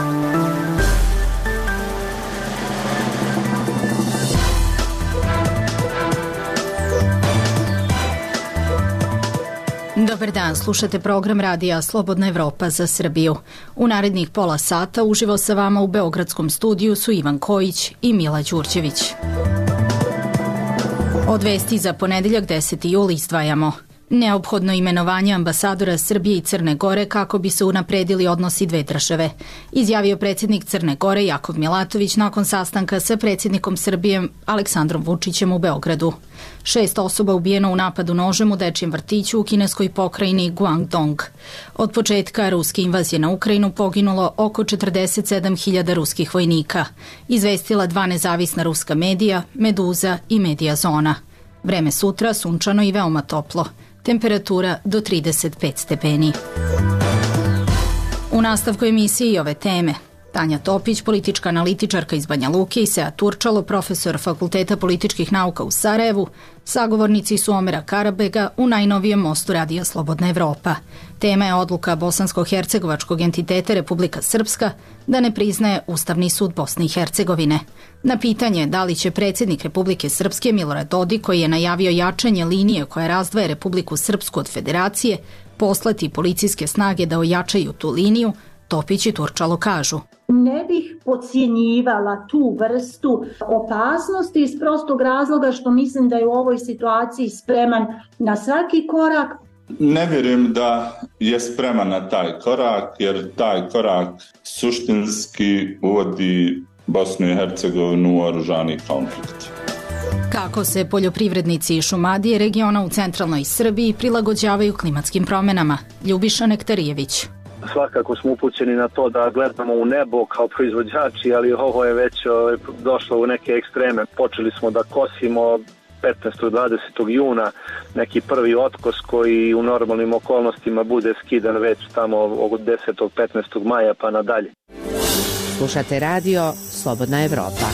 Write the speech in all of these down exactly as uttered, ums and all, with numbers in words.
Dobar dan, slušate program radija Slobodna Evropa za Srbiju. U narednih pola sata uživo sa vama u beogradskom studiju su Ivan Kojić i Mila Đurđević. Od vesti za ponedeljak deseti jul izdvajamo. Neophodno imenovanje ambasadora Srbije i Crne Gore kako bi se unapredili odnosi dve države, izjavio predsjednik Crne Gore Jakov Milatović nakon sastanka sa predsjednikom Srbije Aleksandrom Vučićem u Beogradu. Šest osoba ubijeno u napadu nožem u dečijem vrtiću u kineskoj pokrajini Guangdong. Od početka ruske invazije na Ukrajinu poginulo oko četrdeset sedam hiljada ruskih vojnika, izvestila dva nezavisna ruska medija, Meduza i Medija Zona. Vreme sutra sunčano i veoma toplo. Temperatura do trideset pet stepeni. U nastavku emisije i ove teme. Tanja Topić, politička analitičarka iz Banja Luke, i Sead Turčalo, profesor Fakulteta političkih nauka u Sarajevu, sagovornici su Omera Karabega u najnovijem mostu radija Slobodna Evropa. Tema je odluka bosansko-hercegovačkog entiteta Republika Srpska da ne priznaje Ustavni sud Bosne i Hercegovine. Na pitanje da li će predsjednik Republike Srpske Milorad Dodik, koji je najavio jačanje linije koja razdvaja Republiku Srpsku od federacije, poslati policijske snage da ojačaju tu liniju, Topić i Turčalo kažu: Ne bih podcjenjivala tu vrstu opasnosti iz prostog razloga što mislim da je u ovoj situaciji spreman na svaki korak. Ne vjerujem da je spreman na taj korak, jer taj korak suštinski uvodi Bosnu i Hercegovinu u oružani konflikt. Kako se poljoprivrednici i šumadije regiona u centralnoj Srbiji prilagođavaju klimatskim promjenama? Ljubiša Nektarijević. Svakako smo upućeni na to da gledamo u nebo kao proizvođači, ali ovo je već došlo u neke ekstreme. Počeli smo da kosimo petnaestog do dvadesetog juna, neki prvi otkos koji u normalnim okolnostima bude skidan već tamo od desetog do petnaestog maja pa nadalje. Slušate radio Slobodna Evropa.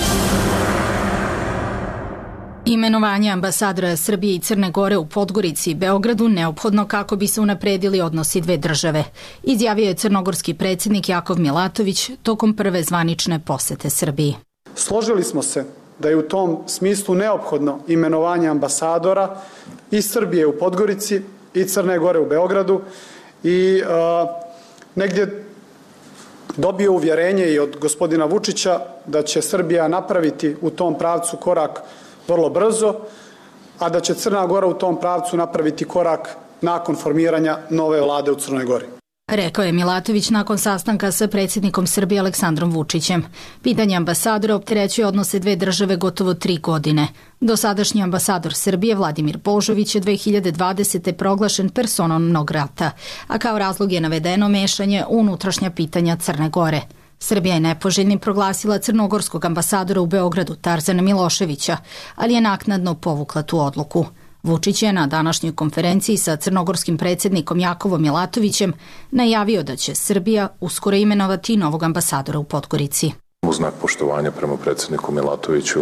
Imenovanje ambasadora Srbije i Crne Gore u Podgorici i Beogradu neophodno kako bi se unapredili odnosi dve države, izjavio je crnogorski predsjednik Jakov Milatović tokom prve zvanične posete Srbiji. Složili smo se da je u tom smislu neophodno imenovanje ambasadora i Srbije u Podgorici i Crne Gore u Beogradu i a, negdje dobio uvjerenje i od gospodina Vučića da će Srbija napraviti u tom pravcu korak vrlo brzo, a da će Crna Gora u tom pravcu napraviti korak nakon formiranja nove vlade u Crnoj Gori. Rekao je Milatović nakon sastanka sa predsjednikom Srbije Aleksandrom Vučićem. Pitanje ambasadora opterećuje odnose dve države gotovo tri godine. Dosadašnji ambasador Srbije Vladimir Božović je dve hiljade dvadesete proglašen personom non grata, a kao razlog je navedeno mešanje u unutrašnja pitanja Crne Gore. Srbija je nepoželjnim proglasila crnogorskog ambasadora u Beogradu Tarzana Miloševića, ali je naknadno povukla tu odluku. Vučić je na današnjoj konferenciji sa crnogorskim predsjednikom Jakovom Milatovićem najavio da će Srbija uskoro imenovati novog ambasadora u Podgorici. U znak poštovanja prema predsjedniku Milatoviću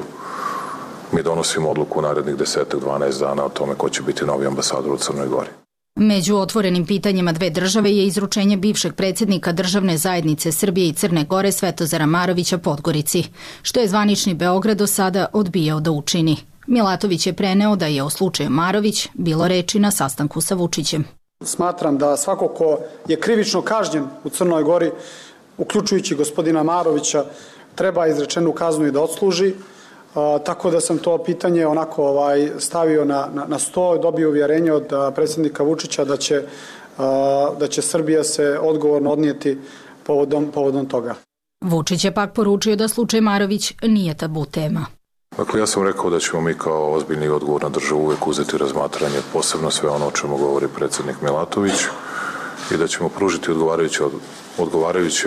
mi donosimo odluku u narednih deset do dvanaest dana o tome ko će biti novi ambasador u Crnoj Gori. Među otvorenim pitanjima dve države je izručenje bivšeg predsjednika državne zajednice Srbije i Crne Gore Svetozara Marovića Podgorici, što je zvanični Beograd do sada odbijao da učini. Milatović je preneo da je o slučaju Marović bilo reči na sastanku sa Vučićem. Smatram da svako ko je krivično kažnjen u Crnoj Gori, uključujući gospodina Marovića, treba izrečenu kaznu i da odsluži. Uh, tako da sam to pitanje onako ovaj, stavio na, na, na sto i dobio uvjerenje od uh, predsjednika Vučića da će, uh, da će Srbija se odgovorno odnijeti povodom, povodom toga. Vučić je pak poručio da slučaj Marović nije tabu tema. Dakle, ja sam rekao da ćemo mi kao ozbiljni i odgovorna država uvijek uzeti razmatranje, posebno sve ono o čemu govori predsjednik Milatović, i da ćemo pružiti odgovarajuće, odgovarajuće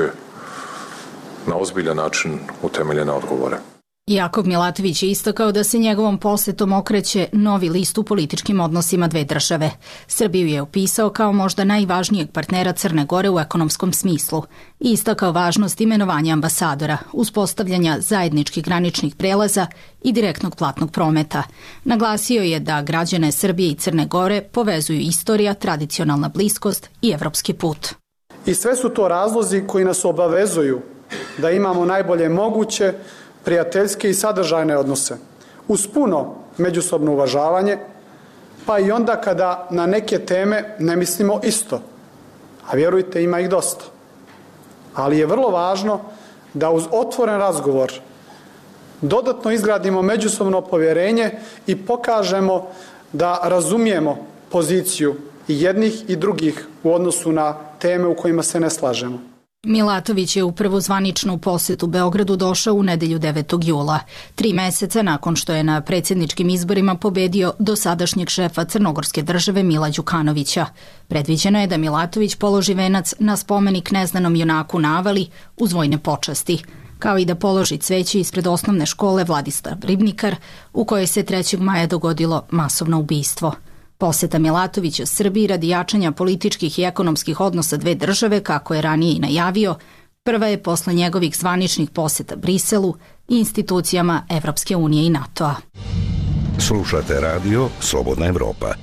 na ozbiljan način utemeljene odgovore. Jakov Milatović je istakao da se njegovom posjetom okreće novi list u političkim odnosima dve države. Srbiju je opisao kao možda najvažnijeg partnera Crne Gore u ekonomskom smislu i istakao važnost imenovanja ambasadora, uspostavljanja zajedničkih graničnih prelaza i direktnog platnog prometa. Naglasio je da građane Srbije i Crne Gore povezuju istorija, tradicionalna bliskost i evropski put. I sve su to razlozi koji nas obavezuju da imamo najbolje moguće prijateljske i sadržajne odnose, uz puno međusobno uvažavanje, pa i onda kada na neke teme ne mislimo isto, a vjerujte, ima ih dosta. Ali je vrlo važno da uz otvoren razgovor dodatno izgradimo međusobno povjerenje i pokažemo da razumijemo poziciju i jednih i drugih u odnosu na teme u kojima se ne slažemo. Milatović je u prvu zvaničnu posetu Beogradu došao u nedelju devetog jula, tri meseca nakon što je na predsjedničkim izborima pobedio dosadašnjeg šefa crnogorske države Mila Đukanovića. Predviđeno je da Milatović položi venac na spomenik neznanom junaku na Avali uz vojne počasti, kao i da položi cveće ispred osnovne škole Vladislav Ribnikar, u kojoj se trećeg maja dogodilo masovno ubistvo. Poseta Milatovića Srbiji radi jačanja političkih i ekonomskih odnosa dve države, kako je ranije i najavio, prva je posle njegovih zvaničnih poseta Briselu i institucijama Evropske unije i NATO-a. Slušate radio Slobodna Evropa.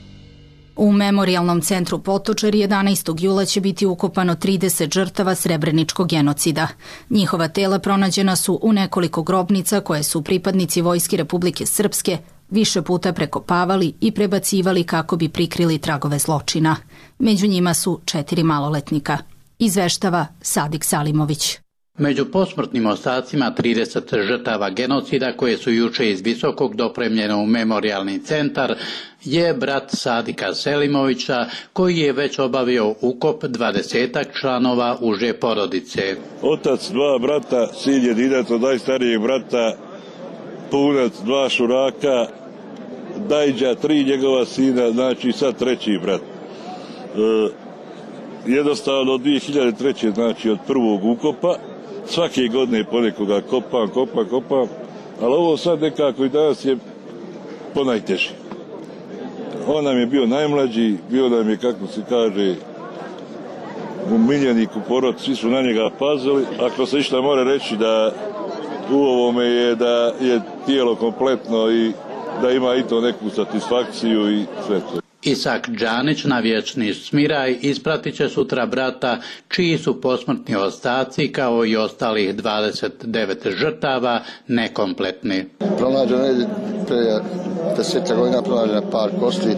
U Memorijalnom centru Potočari jedanaestog jula će biti ukopano trideset žrtava srebreničkog genocida. Njihova tela pronađena su u nekoliko grobnica koje su pripadnici Vojske Republike Srpske više puta prekopavali i prebacivali kako bi prikrili tragove zločina. Među njima su četiri maloletnika. Izveštava Sadik Salimović. Među posmrtnim ostacima trideset žrtava genocida koje su juče iz Visokog dopremljene u memorijalni centar je brat Sadika Selimovića, koji je već obavio ukop dvadesetak članova uže porodice. Otac dva brata, sin jedinac od najstarijeg brata, punac dva šuraka, Dajđa tri njegova sina, znači sad treći brat. E, jednostavno od dvije hiljade treće. znači od prvog ukopa, svake godine ponekoga kopam, kopam, kopam, ali ovo sad nekako i danas je ponajteže. On nam je bio najmlađi, bio nam je, kako se kaže, umiljenik u porod, svi su na njega pazili. Ako se išta mora reći da u ovome je da je tijelo kompletno i da ima i to neku satisfakciju i sve to. Isak Đanić na vječni smiraj ispratit će sutra brata, čiji su posmrtni ostaci kao i ostalih dvadeset devet žrtava nekompletni. Pronađeno je prije desetak godina pronađeno par kosti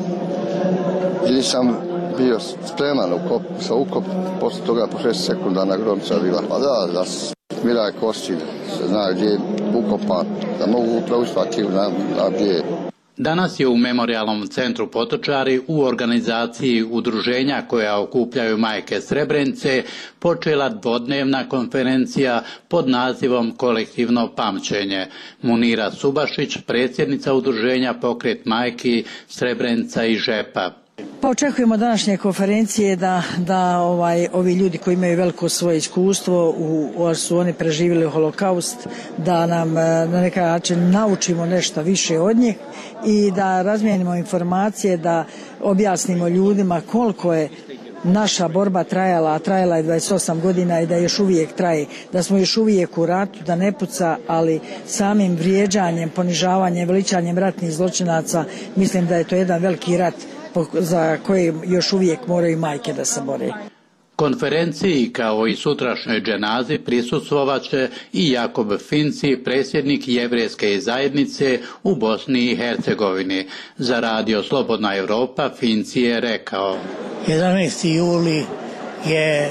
ili sam bio spreman ukop, sa ukop, posle toga po šest sekundarna grobnica bila. Pa da, da smiraj kosti, se zna gdje je ukopan, da mogu upravo svaki na, na gdje. Danas je u Memorijalnom centru Potočari u organizaciji udruženja koja okupljaju majke Srebrenice počela dvodnevna konferencija pod nazivom Kolektivno pamćenje. Munira Subašić, predsjednica udruženja Pokret majki Srebrenica i Žepa. Pa očekujemo današnje konferencije da, da ovaj, ovi ljudi koji imaju veliko svoje iskustvo, u, su oni preživjeli holokaust, da nam na neki način naučimo nešto više od njih i da razmijenimo informacije, da objasnimo ljudima koliko je naša borba trajala, a trajala je dvadeset osam godina i da još uvijek traje, da smo još uvijek u ratu, da ne puca, ali samim vrijeđanjem, ponižavanjem, veličanjem ratnih zločinaca, mislim da je to jedan veliki rat za koje još uvijek moraju majke da se bore. Konferenciji kao i sutrašnjoj dženazi prisustvovat će i Jakob Finci, predsjednik jevrejske zajednice u Bosni i Hercegovini. Za radio Slobodna Evropa Finci je rekao: jedanaesti juli je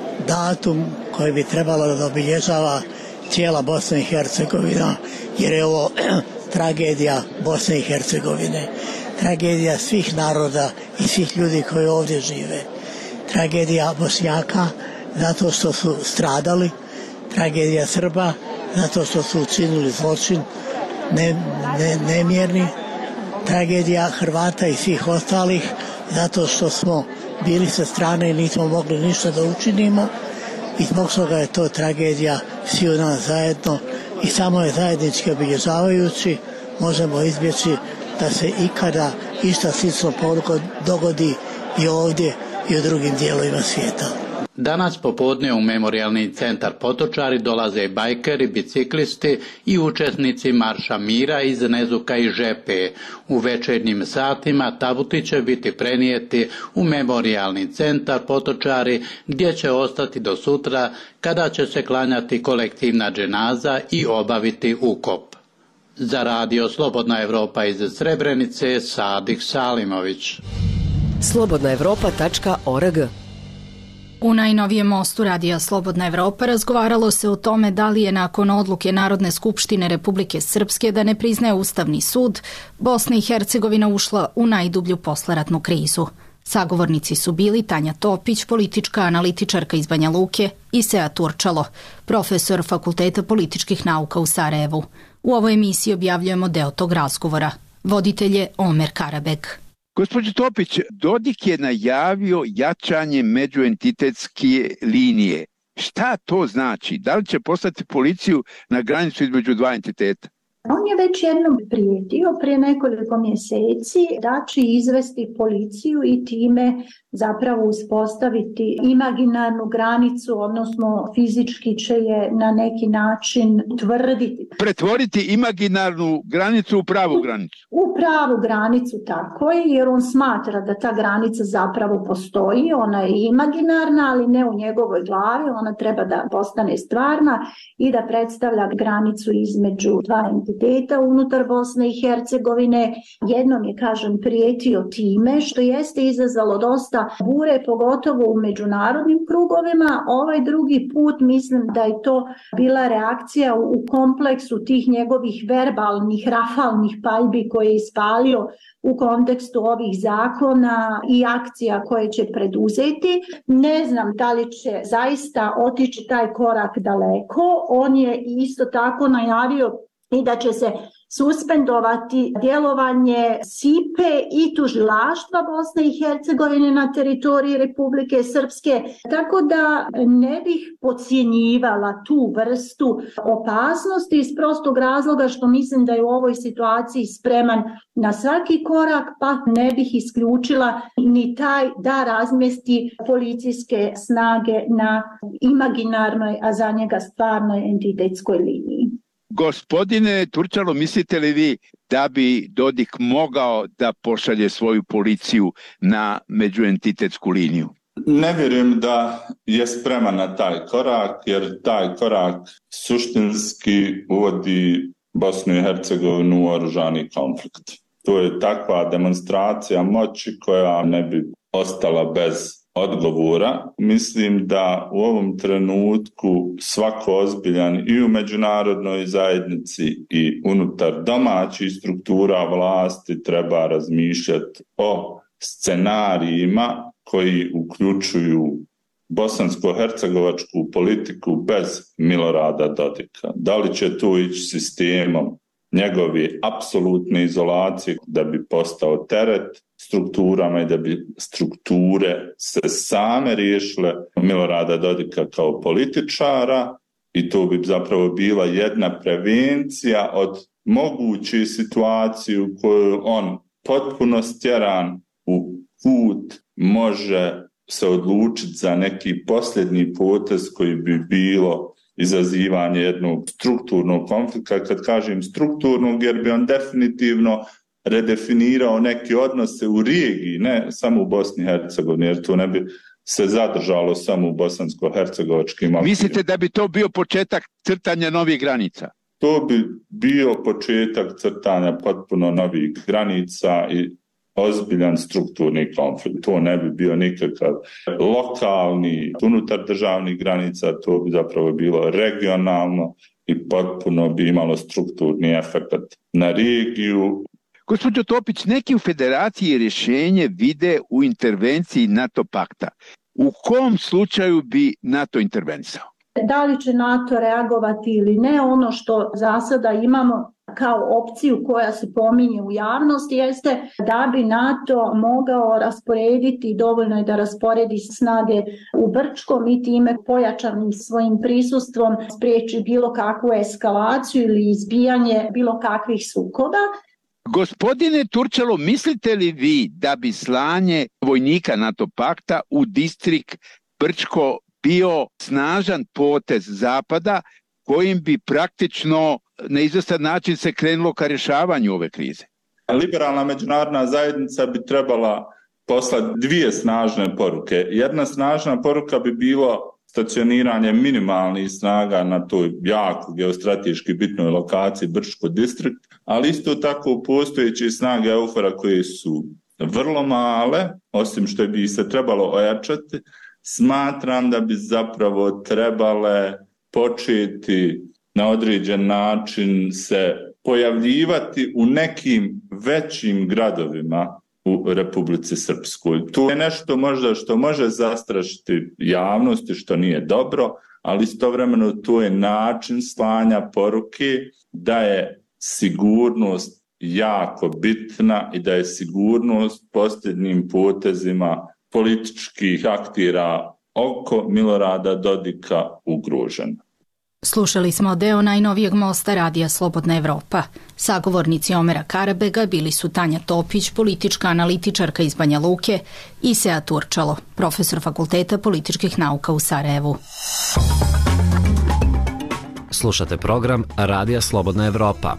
datum koji bi trebalo da obilježava cijela Bosna i Hercegovina, jer je ovo tragedija Bosne i Hercegovine. Tragedija svih naroda i svih ljudi koji ovdje žive. Tragedija Bošnjaka zato što su stradali, tragedija Srba zato što su učinili zločin ne, ne, nemjerni, tragedija Hrvata i svih ostalih zato što smo bili sa strane i nismo mogli ništa da učinimo i zbog toga je to tragedija sviju nas zajedno i samo je zajednički obilježavajući možemo izbjeći da se ikada išta slično dogodi i ovdje i u drugim dijelovima svijeta. Danas popodne u Memorijalni centar Potočari dolaze bajkeri, biciklisti i učesnici Marša mira iz Nezuka i Žepe. U večernjim satima tabuti će biti prenijeti u Memorijalni centar Potočari, gdje će ostati do sutra, kada će se klanjati kolektivna dženaza i obaviti ukop. Za radio Slobodna Evropa iz Srebrenice, Sadik Salimović. slobodna evropa tačka org. U najnovijem mostu radija Slobodna Evropa razgovaralo se o tome da li je nakon odluke Narodne skupštine Republike Srpske da ne priznaje Ustavni sud, Bosna i Hercegovina ušla u najdublju posleratnu krizu. Sagovornici su bili Tanja Topić, politička analitičarka iz Banja Luke, i Seja Turčalo, profesor Fakulteta političkih nauka u Sarajevu. U ovoj emisiji objavljujemo deo tog razgovora. Voditelj je Omer Karabek. Gospođo Topić, Dodik je najavio jačanje međuentitetske linije. Šta to znači? Da li će poslati policiju na granicu između dva entiteta? On je već jednom prijetio prije nekoliko mjeseci da će izvesti policiju i time zapravo uspostaviti imaginarnu granicu, odnosno fizički će je na neki način tvrditi. Pretvoriti imaginarnu granicu u pravu granicu? U pravu granicu, tako je, jer on smatra da ta granica zapravo postoji, ona je imaginarna, ali ne u njegovoj glavi, ona treba da postane stvarna i da predstavlja granicu između dva entiteta unutar Bosne i Hercegovine. Jednom je, kažem, prijetio time, što jeste izazvalo dosta bure, pogotovo u međunarodnim krugovima. Ovaj drugi put mislim da je to bila reakcija u kompleksu tih njegovih verbalnih, rafalnih paljbi koje je ispalio u kontekstu ovih zakona i akcija koje će preduzeti. Ne znam da li će zaista otići taj korak daleko. On je isto tako najavio i da će se suspendovati djelovanje S I P E i tužilaštva Bosne i Hercegovine na teritoriji Republike Srpske, tako da ne bih podcjenjivala tu vrstu opasnosti iz prostog razloga što mislim da je u ovoj situaciji spreman na svaki korak, pa ne bih isključila ni taj da razmjesti policijske snage na imaginarnoj, a za njega stvarnoj entitetskoj liniji. Gospodine Turčalo, mislite li vi da bi Dodik mogao da pošalje svoju policiju na međuentitetsku liniju? Ne vjerujem da je spreman na taj korak, jer taj korak suštinski uvodi Bosnu i Hercegovinu u oružani konflikt. To je takva demonstracija moći koja ne bi ostala bez odgovora. Mislim da u ovom trenutku svako ozbiljan i u međunarodnoj zajednici i unutar domaćih struktura vlasti treba razmišljati o scenarijima koji uključuju bosansko-hercegovačku politiku bez Milorada Dodika. Da li će tu ići sistemom njegove apsolutne izolacije da bi postao teret strukturama i da bi strukture se same riješile Milorada Dodika kao političara, i to bi zapravo bila jedna prevencija od moguće situacije u kojoj on potpuno stjeran u kut može se odlučiti za neki posljednji potez koji bi bilo izazivanje jednog strukturnog konflikta. Kad kažem strukturnog, jer bi on definitivno redefinirao neke odnose u regiji, ne samo u Bosni i Hercegovini, jer to ne bi se zadržalo samo u bosansko-hercegovačkim okvirima. Mislite da bi to bio početak crtanja novih granica? To bi bio početak crtanja potpuno novih granica i ozbiljan strukturni konflikt. To ne bi bio nikakav lokalni, unutar državnih granica, to bi zapravo bilo regionalno i potpuno bi imalo strukturni efekt na regiju. Gospođo Topić, neki u federaciji rješenje vide u intervenciji NATO pakta. U kom slučaju bi NATO intervenisao? Da li će NATO reagovati ili ne, ono što za sada imamo kao opciju koja se pominje u javnosti jeste da bi NATO mogao rasporediti, dovoljno je da rasporedi snage u Brčkom i time pojačanim svojim prisustvom spriječi bilo kakvu eskalaciju ili izbijanje bilo kakvih sukoba. Gospodine Turčalo, mislite li vi da bi slanje vojnika NATO pakta u distrikt Brčko bio snažan potez Zapada kojim bi praktično na izvestan način se krenulo ka rješavanju ove krize? Liberalna međunarodna zajednica bi trebala poslati dvije snažne poruke. Jedna snažna poruka bi bilo stacioniranje minimalnih snaga na toj jako geostrateški bitnoj lokaciji Brčko distrikt, ali isto tako postojeće snage EUFOR-a koje su vrlo male, osim što bi se trebalo ojačati, smatram da bi zapravo trebale početi na određen način se pojavljivati u nekim većim gradovima u Republici Srpskoj. To je nešto možda što može zastrašiti javnosti, što nije dobro, ali istovremeno to je način slanja poruke da je sigurnost jako bitna i da je sigurnost posljednjim potezima političkih aktera oko Milorada Dodika ugrožena. Slušali smo deo najnovijeg mosta Radija Slobodna Evropa. Sagovornici Omera Karabega bili su Tanja Topić, politička analitičarka iz Banja Luke, i Sead Turčalo, profesor Fakulteta političkih nauka u Sarajevu. Slušate program Radija Slobodna Evropa.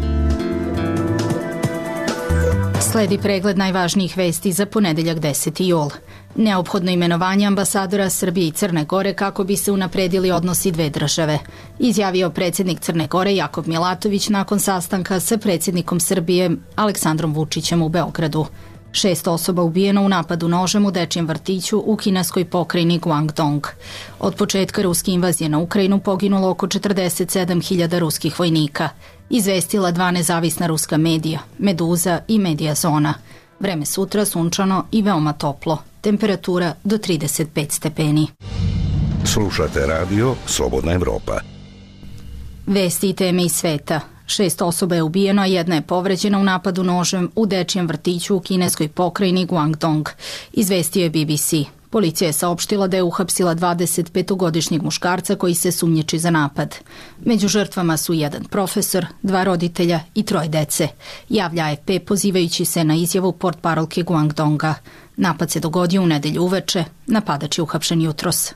Sledi pregled najvažnijih vesti za ponedeljak deseti jul. Neophodno imenovanje ambasadora Srbije i Crne Gore kako bi se unapredili odnosi dve države, izjavio predsjednik Crne Gore Jakov Milatović nakon sastanka sa predsjednikom Srbije Aleksandrom Vučićem u Beogradu. Šest osoba ubijeno u napadu nožem u dečijem vrtiću u kineskoj pokrajini Guangdong. Od početka ruske invazije na Ukrajinu poginulo oko četrdeset sedam hiljada ruskih vojnika, izvestila dva nezavisna ruska medija, Meduza i Medija Zona. Vreme sutra sunčano i veoma toplo. Temperatura do trideset pet stepeni. Slušate radio Slobodna Evropa. Vesti i teme iz sveta. Šest osoba je ubijeno, a jedna je povređena u napadu nožem u dečijem vrtiću u kineskoj pokrajini Guangdong, izvestio je B B C. Policija je saopštila da je uhapsila dvadesetpetogodišnjeg muškarca koji se sumnjiči za napad. Među žrtvama su jedan profesor, dva roditelja i troje dece, javlja A F P pozivajući se na izjavu portparolke Guangdonga. Napad se dogodio u nedelju uveče, napadač je uhapšen jutros.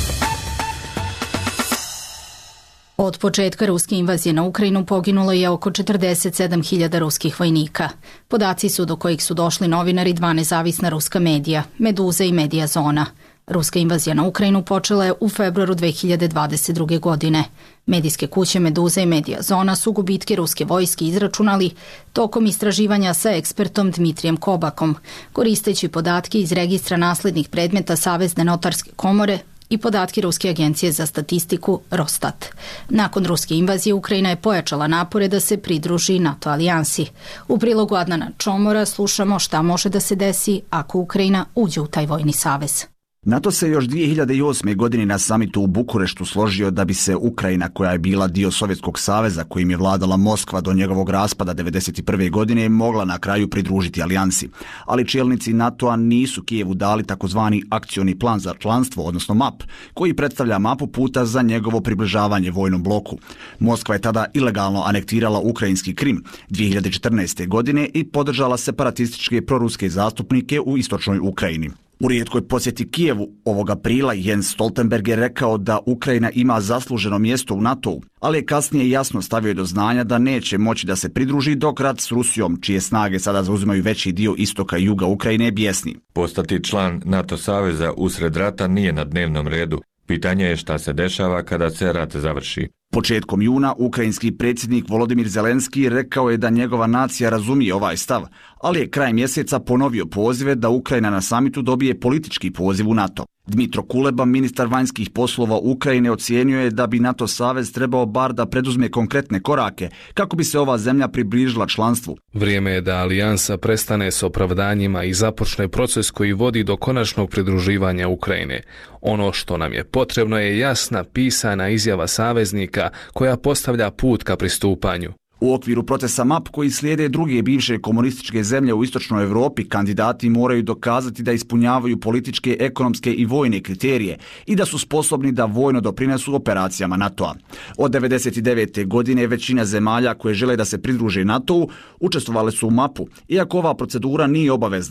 Od početka ruske invazije na Ukrajinu poginulo je oko četrdeset sedam hiljada ruskih vojnika. Podaci su do kojih su došli novinari dva nezavisna ruska medija, Meduza i Medija Zona. Ruska invazija na Ukrajinu počela je u februaru dve hiljade dvadeset druge. godine. Medijske kuće Meduza i Medija Zona su gubitke ruske vojske izračunali tokom istraživanja sa ekspertom Dmitrijem Kobakom, koristeći podatke iz registra naslednih predmeta Savezne notarske komore i podatke Ruske agencije za statistiku Rostat. Nakon ruske invazije Ukrajina je pojačala napore da se pridruži NATO alijansi. U prilogu Adnana Čomora slušamo šta može da se desi ako Ukrajina uđe u taj vojni savez. NATO se još dvije hiljade osme. godine na samitu u Bukureštu složio da bi se Ukrajina, koja je bila dio Sovjetskog saveza kojim je vladala Moskva do njegovog raspada devedeset prve. godine, mogla na kraju pridružiti alijansi. Ali čelnici NATO-a nisu Kijevu dali takozvani akcioni plan za članstvo, odnosno M A P, koji predstavlja mapu puta za njegovo približavanje vojnom bloku. Moskva je tada ilegalno anektirala ukrajinski Krim dvije hiljade četrnaeste. godine i podržala separatističke proruske zastupnike u istočnoj Ukrajini. U rijetkoj posjeti Kijevu ovog aprila Jens Stoltenberg je rekao da Ukrajina ima zasluženo mjesto u NATO-u, ali je kasnije jasno stavio do znanja da neće moći da se pridruži dok rat s Rusijom, čije snage sada zauzimaju veći dio istoka i juga Ukrajine, bjesni. Postati član NATO saveza usred rata nije na dnevnom redu. Pitanje je šta se dešava kada se rat završi. Početkom juna ukrajinski predsjednik Volodimir Zelenski rekao je da njegova nacija razumije ovaj stav, ali je kraj mjeseca ponovio pozive da Ukrajina na samitu dobije politički poziv u NATO. Dmitro Kuleba, ministar vanjskih poslova Ukrajine, ocijenio je da bi NATO savez trebao bar da preduzme konkretne korake kako bi se ova zemlja približila članstvu. Vrijeme je da alijansa prestane s opravdanjima i započne proces koji vodi do konačnog pridruživanja Ukrajine. Ono što nam je potrebno je jasna pisana izjava saveznika koja postavlja put ka pristupanju. U okviru procesa M A P koji slijede druge bivše komunističke zemlje u istočnoj Europi, kandidati moraju dokazati da ispunjavaju političke, ekonomske i vojne kriterije i da su sposobni da vojno doprinesu operacijama NATO-a. Od devedeset devete. godine većina zemalja koje žele da se pridruže NATO-u učestvovale su u M A P-u, iako ova procedura nije obavezna.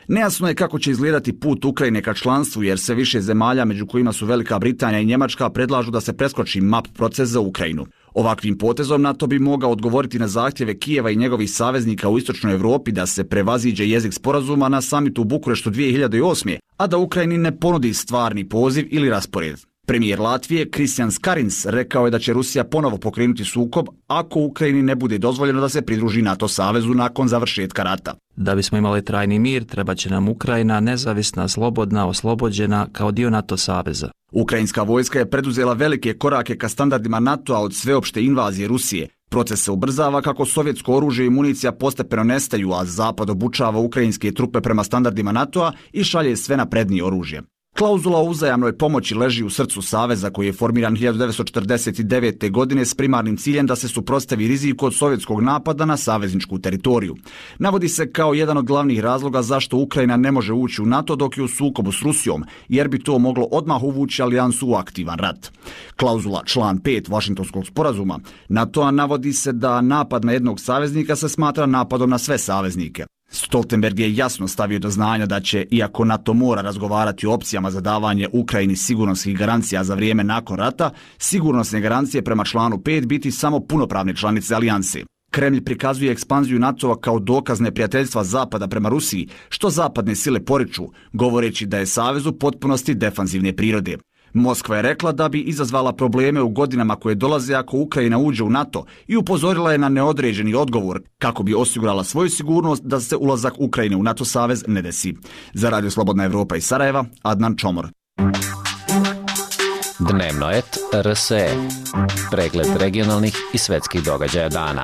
Nejasno je kako će izgledati put Ukrajine ka članstvu, jer sve više zemalja, među kojima su Velika Britanija i Njemačka, predlažu da se preskoči map proces za Ukrajinu. Ovakvim potezom NATO bi mogao odgovoriti na zahtjeve Kijeva i njegovih saveznika u istočnoj Evropi da se prevaziđe jezik sporazuma na samitu u Bukureštu dvije hiljade osme, a da Ukrajini ne ponudi stvarni poziv ili raspored. Premijer Latvije Kristijan Karins rekao je da će Rusija ponovo pokrenuti sukob ako Ukrajini ne bude dozvoljeno da se pridruži NATO savezu nakon završetka rata. Da bismo imali trajni mir, treba će nam Ukrajina nezavisna, slobodna, oslobođena kao dio NATO saveza. Ukrajinska vojska je preduzela velike korake ka standardima NATO-a od sveopšte invazije Rusije. Proces se ubrzava kako sovjetsko oružje i municija postepeno nestaju, a Zapad obučava ukrajinske trupe prema standardima NATO-a i šalje sve naprednije oružje. Klauzula o uzajamnoj pomoći leži u srcu saveza koji je formiran hiljadu devetsto četrdeset devete. godine s primarnim ciljem da se suprotstavi riziku od sovjetskog napada na savezničku teritoriju. Navodi se kao jedan od glavnih razloga zašto Ukrajina ne može ući u NATO dok je u sukobu s Rusijom, jer bi to moglo odmah uvući alijansu u aktivan rat. Klauzula član pet Vašingtonskog sporazuma NATO-a navodi se da napad na jednog saveznika se smatra napadom na sve saveznike. Stoltenberg je jasno stavio do znanja da će, iako NATO mora razgovarati o opcijama za davanje Ukrajini sigurnosnih garancija za vrijeme nakon rata, sigurnosne garancije prema članu pet biti samo punopravne članice alijanse. Kremlj prikazuje ekspanziju NATO-a kao dokaz neprijateljstva Zapada prema Rusiji, što zapadne sile poriču, govoreći da je savez u potpunosti defanzivne prirode. Moskva je rekla da bi izazvala probleme u godinama koje dolaze ako Ukrajina uđe u NATO i upozorila je na neodređeni odgovor kako bi osigurala svoju sigurnost da se ulazak Ukrajine u NATO savez ne desi. Za Radio Slobodna Evropa iz Sarajeva, Adnan Čomor. Dnevno et R S E. Pregled regionalnih i svetskih događaja dana.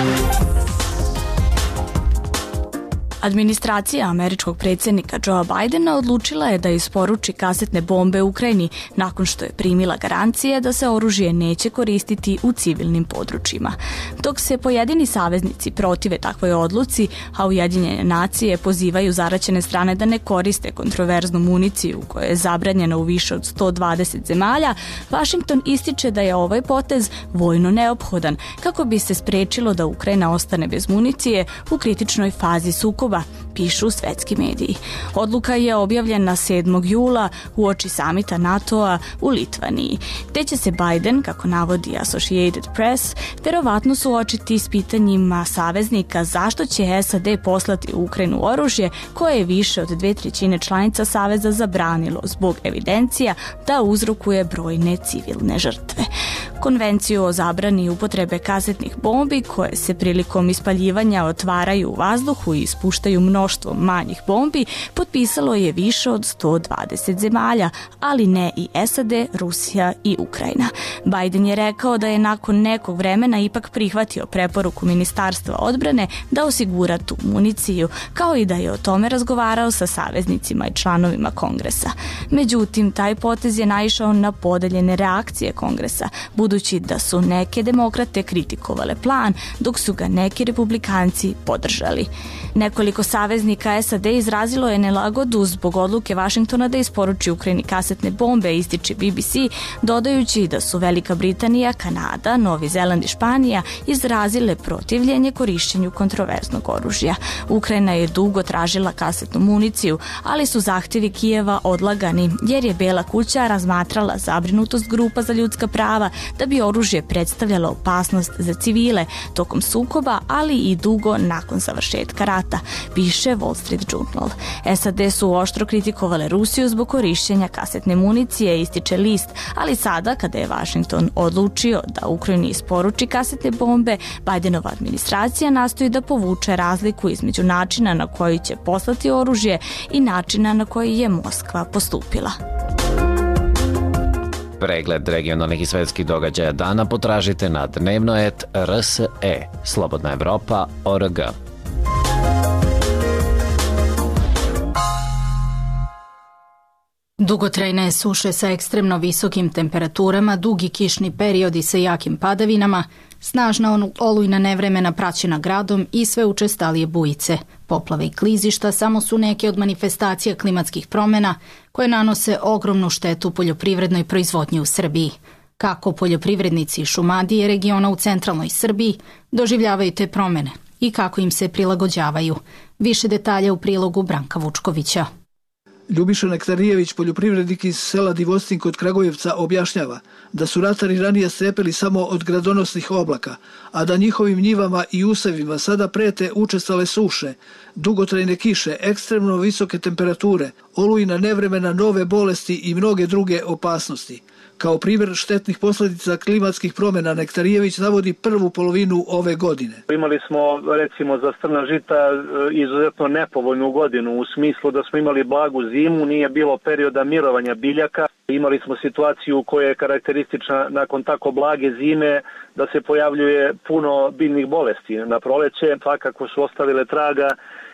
Administracija američkog predsjednika Joea Bidena odlučila je da isporuči kasetne bombe Ukrajini nakon što je primila garancije da se oružje neće koristiti u civilnim područjima. Dok se pojedini saveznici protive takvoj odluci, a Ujedinjene nacije pozivaju zaraćene strane da ne koriste kontroverznu municiju koja je zabranjena u više od sto dvadeset zemalja, Washington ističe da je ovaj potez vojno neophodan kako bi se sprečilo da Ukrajina ostane bez municije u kritičnoj fazi sukoba, pišu svetski mediji. Odluka je objavljena sedmog jula uoči samita NATO-a u Litvaniji, te će se Biden, kako navodi Associated Press, verovatno suočiti s pitanjima saveznika zašto će S A D poslati u Ukrajinu oružje koje je više od dve trećine članica saveza zabranilo zbog evidencija da uzrokuje brojne civilne žrtve. Konvenciju o zabrani upotrebe kasetnih bombi koje se prilikom ispaljivanja otvaraju u vazduhu i ispuštaju mnoštvo manjih bombi potpisalo je više od sto dvadeset zemalja, ali ne i S A D, Rusija i Ukrajina. Biden je rekao da je nakon nekog vremena ipak prihvatio preporuku Ministarstva odbrane da osigura tu municiju, kao i da je o tome razgovarao sa saveznicima i članovima Kongresa. Međutim, taj potez je naišao na podeljene reakcije Kongresa, budući da su neke demokrate kritikovale plan, dok su ga neki republikanci podržali. Nekoliko saveznika S A D izrazilo je nelagodu zbog odluke Vašingtona da isporuči Ukrajini kasetne bombe, ističe B B C, dodajući da su Velika Britanija, Kanada, Novi Zeland i Španija izrazile protivljenje korišćenju kontroverznog oružja. Ukrajina je dugo tražila kasetnu municiju, ali su zahtjevi Kijeva odlagani, jer je Bela kuća razmatrala zabrinutost grupa za ljudska prava da bi oružje predstavljalo opasnost za civile tokom sukoba, ali i dugo nakon završetka rata, piše Wall Street Journal. S A D su oštro kritikovale Rusiju zbog korišćenja kasetne municije, ističe list, ali sada kada je Washington odlučio da Ukrajini isporuči kasetne bombe, Bidenova administracija nastoji da povuče razliku između načina na koji će poslati oružje i načina na koji je Moskva postupila. Pregled regionalnih i svetskih događaja dana potražite na dnevno et R S E, Slobodna Evropa, O R G. Dugotrajne suše sa ekstremno visokim temperaturama, dugi kišni periodi sa jakim padavinama, snažna olujna nevremena praćena gradom i sve učestalije bujice, poplave i klizišta samo su neke od manifestacija klimatskih promjena koje nanose ogromnu štetu poljoprivrednoj proizvodnji u Srbiji. Kako poljoprivrednici Šumadije regiona u centralnoj Srbiji doživljavaju te promjene i kako im se prilagođavaju. Više detalja u prilogu Branka Vučkovića. Ljubiša Nektarijević, poljoprivrednik iz sela Divostin kod Kragujevca, objašnjava da su ratari ranije strepeli samo od gradonosnih oblaka, a da njihovim njivama i usevima sada prete učestale suše, dugotrajne kiše, ekstremno visoke temperature, olujna nevremena, nove bolesti i mnoge druge opasnosti. Kao primjer štetnih posljedica klimatskih promjena Nektarijević navodi prvu polovinu ove godine. Imali smo recimo za strna žita izuzetno nepovoljnu godinu u smislu da smo imali blagu zimu, nije bilo perioda mirovanja biljaka. Imali smo situaciju koja je karakteristična nakon tako blage zime da se pojavljuje puno biljnih bolesti na proleće, svakako su ostavile traga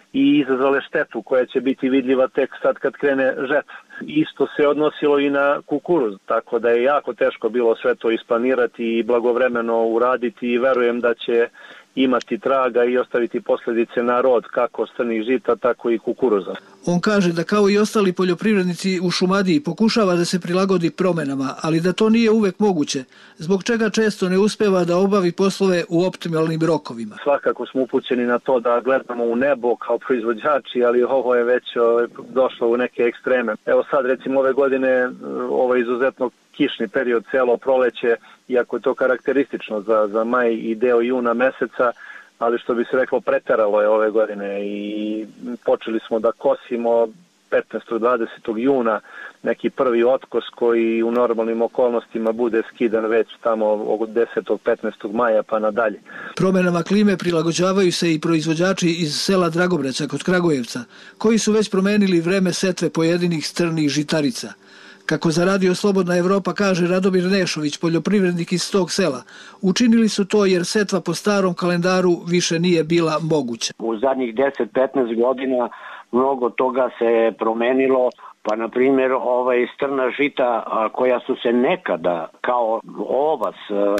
i izazvale štetu koja će biti vidljiva tek sad kad krene žetva. Isto se odnosilo i na kukuruz, tako da je jako teško bilo sve to isplanirati i blagovremeno uraditi i verujem da će imati traga i ostaviti posljedice na rod kako strnih žita, tako i kukuruza. On kaže da kao i ostali poljoprivrednici u Šumadiji pokušava da se prilagodi promjenama, ali da to nije uvek moguće, zbog čega često ne uspeva da obavi poslove u optimalnim rokovima. Svakako smo upućeni na to da gledamo u nebo kao proizvođači, ali ovo je već došlo u neke ekstreme. Evo sad recimo ove godine ovo je izuzetno kišni period, celo proleće, iako je to karakteristično za, za maj i deo juna meseca, ali što bi se reklo preteralo je ove godine i počeli smo da kosimo petnaestog dvadesetog juna neki prvi otkos koji u normalnim okolnostima bude skidan već tamo od desetog petnaestog maja pa nadalje. Promjenama klime prilagođavaju se i proizvođači iz sela Dragobreća kod Kragujevca, koji su već promenili vreme setve pojedinih strnih žitarica. Kako za Radio Slobodna Evropa kaže Radomir Nešović, poljoprivrednik iz tog sela, učinili su to jer setva po starom kalendaru više nije bila moguća. U zadnjih deset petnaest godina mnogo toga se promenilo, pa na primjer ovaj strna žita koja su se nekada kao ovas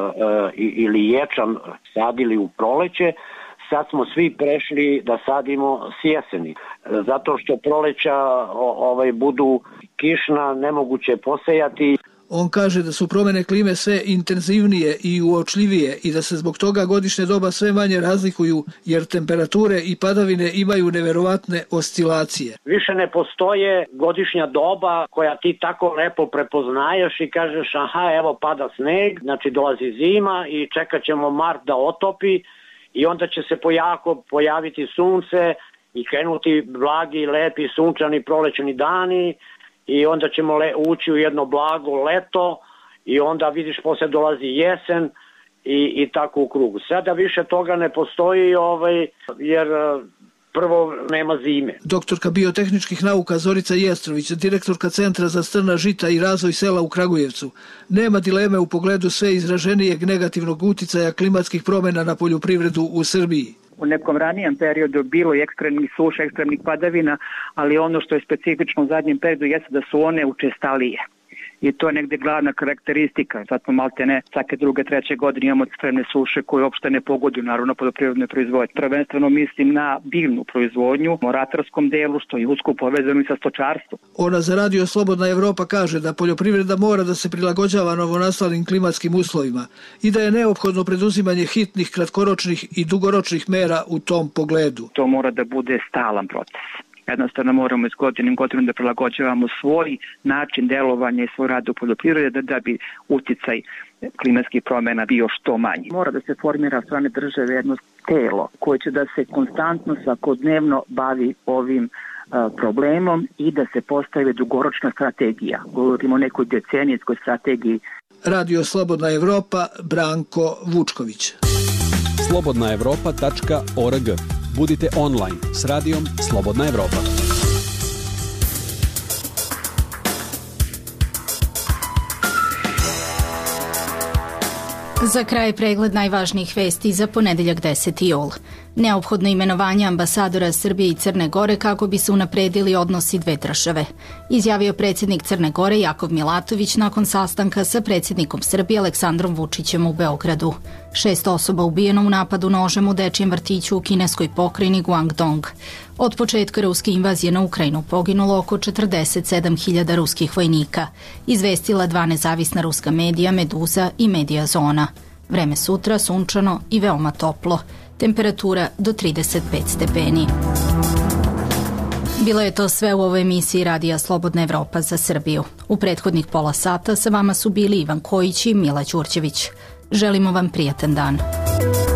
ili ječam sadili u proleće, sad smo svi prešli da sadimo s jeseni. Zato što proleća ovaj, budu kišna, nemoguće posejati. On kaže da su promjene klime sve intenzivnije i uočljivije i da se zbog toga godišnje doba sve manje razlikuju jer temperature i padavine imaju neverovatne oscilacije. Više ne postoje godišnja doba koja ti tako lepo prepoznaješ i kažeš aha evo pada sneg, znači dolazi zima i čekat ćemo mart da otopi i onda će se pojako pojaviti sunce i krenuti blagi, lepi, sunčani, prolećni dani i onda ćemo le, ući u jedno blago leto i onda vidiš posle dolazi jesen i, i tako u krugu. Sada više toga ne postoji ovaj, jer prvo nema zime. Doktorka biotehničkih nauka Zorica Jestrović, direktorka Centra za strna žita i razvoj sela u Kragujevcu, nema dileme u pogledu sve izraženijeg negativnog uticaja klimatskih promjena na poljoprivredu u Srbiji. U nekom ranijem periodu bilo je ekstremnih suša, ekstremnih padavina, ali ono što je specifično u zadnjem periodu jeste da su one učestalije. I to je negdje glavna karakteristika. Sad smo malte ne svake druge, treće godine imamo ekstremne suše koje uopšte ne pogoduju naravno poljoprivrednoj proizvodnji. Prvenstveno mislim na biljnu proizvodnju, u ratarskom delu što je usko povezano i sa stočarstvom. Ona za Radio Slobodna Evropa kaže da poljoprivreda mora da se prilagođava novonastalim klimatskim uslovima i da je neophodno preduzimanje hitnih, kratkoročnih i dugoročnih mera u tom pogledu. To mora da bude stalan proces. Jednostavno moramo iz godine godinu da prilagođavamo svoj način delovanja i svoj rad u poljoprivredi da bi uticaj klimatskih promjena bio što manji. Mora da se formira od strane države jedno telo koje će da se konstantno svakodnevno bavi ovim uh, problemom i da se postavi dugoročna strategija. Govorimo o nekoj decenijskoj strategiji. Radio Slobodna Evropa, Branko Vučković. slobodna evropa tačka org. Budite online s radijom Slobodna Evropa. Za kraj pregled najvažnijih vesti za ponedeljak deseti jul. Neophodno imenovanje ambasadora Srbije i Crne Gore kako bi se unapredili odnosi dve države, izjavio predsjednik Crne Gore Jakov Milatović nakon sastanka sa predsjednikom Srbije Aleksandrom Vučićem u Beogradu. Šest osoba ubijeno u napadu nožem u dečijem vrtiću u kineskoj pokrajini Guangdong. Od početka ruske invazije na Ukrajinu poginulo oko četrdeset sedam hiljada ruskih vojnika, izvestila dva nezavisna ruska medija Meduza i Medija Zona. Vreme sutra sunčano i veoma toplo. temperatura do trideset pet stepeni. Bilo je to sve u ovoj emisiji Radija Slobodna Evropa za Srbiju. U prethodnih pola sata sa vama su bili Ivan Kojić i Mila Ćurćević. Želimo vam prijatan dan.